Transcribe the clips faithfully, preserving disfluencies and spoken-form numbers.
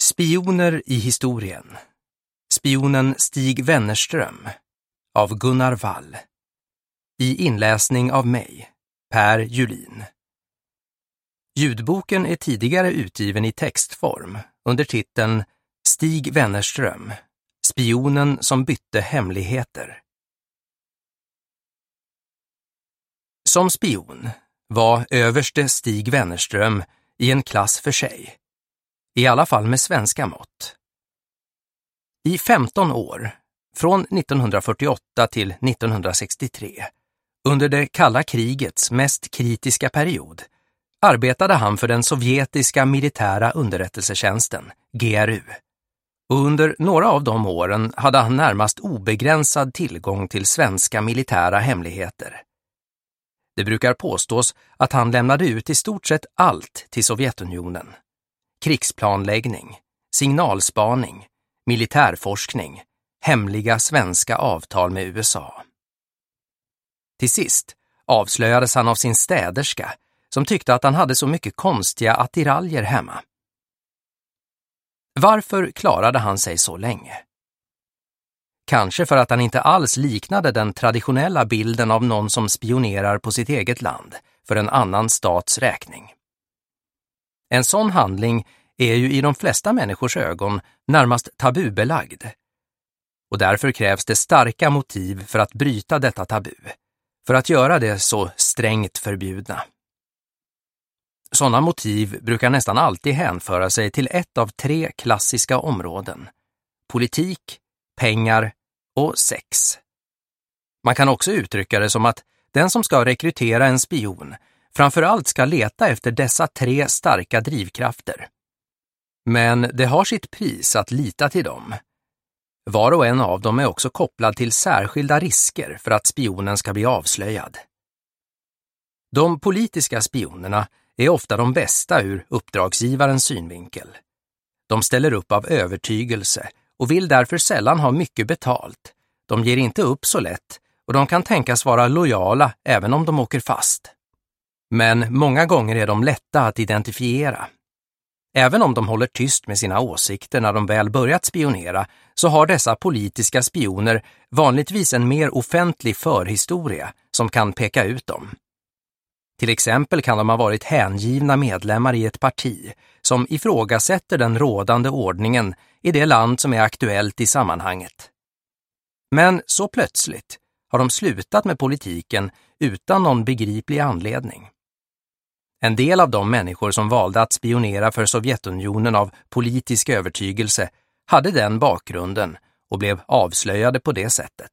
Spioner i historien. Spionen Stig Wennerström av Gunnar Wall. I inläsning av mig, Per Julin. Ljudboken är tidigare utgiven i textform under titeln Stig Wennerström, spionen som bytte hemligheter. Som spion var överste Stig Wennerström i en klass för sig. I alla fall med svenska mått. I femton år, från nittonhundrafyrtioåtta till nittonhundrasextiotre, under det kalla krigets mest kritiska period, arbetade han för den sovjetiska militära underrättelsetjänsten, G R U. Och under några av de åren hade han närmast obegränsad tillgång till svenska militära hemligheter. Det brukar påstås att han lämnade ut i stort sett allt till Sovjetunionen. Krigsplanläggning, signalspaning, militärforskning, hemliga svenska avtal med U S A. Till sist avslöjades han av sin städerska som tyckte att han hade så mycket konstiga attiraljer hemma. Varför klarade han sig så länge? Kanske för att han inte alls liknade den traditionella bilden av någon som spionerar på sitt eget land för en annan stats räkning. En sån handling är ju i de flesta människors ögon närmast tabubelagd. Och därför krävs det starka motiv för att bryta detta tabu, för att göra det så strängt förbjudna. Sådana motiv brukar nästan alltid hänföra sig till ett av tre klassiska områden: politik, pengar och sex. Man kan också uttrycka det som att den som ska rekrytera en spion framförallt ska leta efter dessa tre starka drivkrafter. Men det har sitt pris att lita till dem. Var och en av dem är också kopplad till särskilda risker för att spionen ska bli avslöjad. De politiska spionerna är ofta de bästa ur uppdragsgivarens synvinkel. De ställer upp av övertygelse och vill därför sällan ha mycket betalt. De ger inte upp så lätt och de kan tänkas vara lojala även om de åker fast. Men många gånger är de lätta att identifiera. Även om de håller tyst med sina åsikter när de väl börjat spionera, så har dessa politiska spioner vanligtvis en mer offentlig förhistoria som kan peka ut dem. Till exempel kan de ha varit hängivna medlemmar i ett parti som ifrågasätter den rådande ordningen i det land som är aktuellt i sammanhanget. Men så plötsligt har de slutat med politiken utan någon begriplig anledning. En del av de människor som valde att spionera för Sovjetunionen av politisk övertygelse hade den bakgrunden och blev avslöjade på det sättet.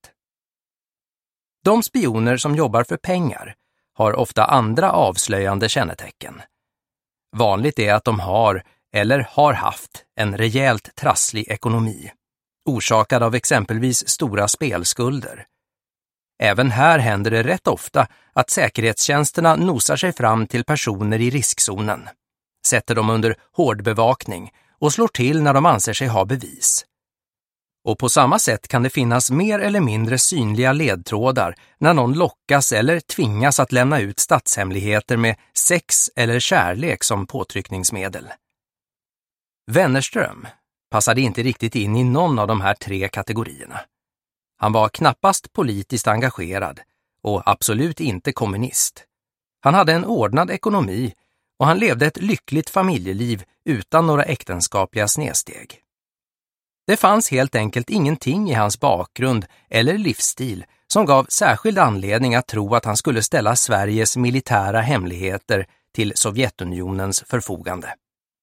De spioner som jobbar för pengar har ofta andra avslöjande kännetecken. Vanligt är att de har eller har haft en rejält trasslig ekonomi, orsakad av exempelvis stora spelskulder. Även här händer det rätt ofta att säkerhetstjänsterna nosar sig fram till personer i riskzonen, sätter dem under hård bevakning och slår till när de anser sig ha bevis. Och på samma sätt kan det finnas mer eller mindre synliga ledtrådar när någon lockas eller tvingas att lämna ut statshemligheter med sex eller kärlek som påtryckningsmedel. Wennerström passade inte riktigt in i någon av de här tre kategorierna. Han var knappast politiskt engagerad och absolut inte kommunist. Han hade en ordnad ekonomi och han levde ett lyckligt familjeliv utan några äktenskapliga snedsteg. Det fanns helt enkelt ingenting i hans bakgrund eller livsstil som gav särskild anledning att tro att han skulle ställa Sveriges militära hemligheter till Sovjetunionens förfogande.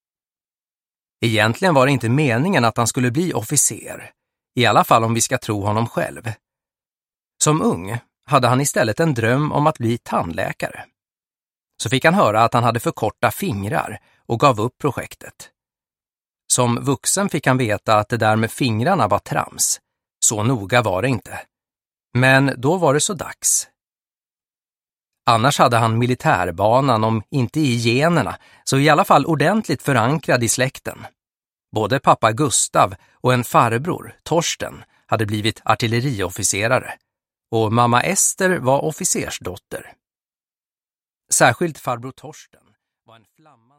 Egentligen var det inte meningen att han skulle bli officer, i alla fall om vi ska tro honom själv. Som ung hade han istället en dröm om att bli tandläkare. Så fick han höra att han hade för korta fingrar och gav upp projektet. Som vuxen fick han veta att det där med fingrarna var trams. Så noga var det inte. Men då var det så dags. Annars hade han militärbanan, om inte i generna, så i alla fall ordentligt förankrad i släkten. Både pappa Gustav och en farbror, Torsten, hade blivit artilleriofficerare. Och mamma Ester var officersdotter. Särskilt farbror Torsten var en flamma